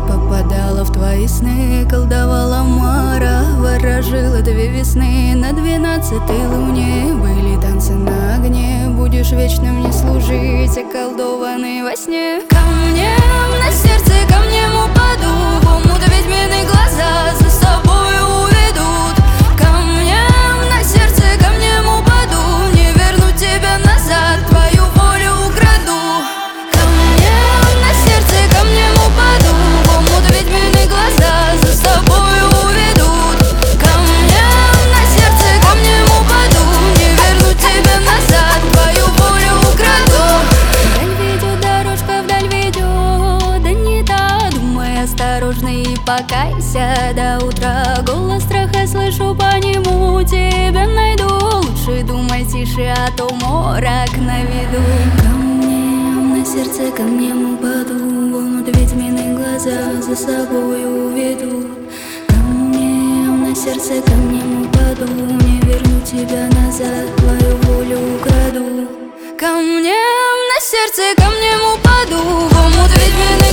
попадала в твои сны, колдовала Мара, ворожила 2 весны. На 12-й луне были танцы на огне. Будешь вечно мне служить, околдованный во сне. Камнем на сердце, камнем упаду, в омут ведьмины глаза за собой уведут. Камнем на сердце, камнем упаду, не верну тебя назад, твою волю украду. Камнем на сердце, камнем упаду, в омут ведьмины глаза за собой уведут. Камнем на сердце, камнем упаду, не верну тебя назад, твою волю украду. Вдаль ведет дорожка, вдаль ведет, да не та, думай осторожно и покайся до утра. Голос страха слышу, по нему тебя найду. Лучше думай тише, а то морок на виду. Камнем на сердце, камнем упаду, в омут ведьмины глаза за собой уведут. Камнем на сердце, камнем упаду, не верну тебя назад, твою волю украду. Камнем на сердце, камнем упаду, в омут ведьмины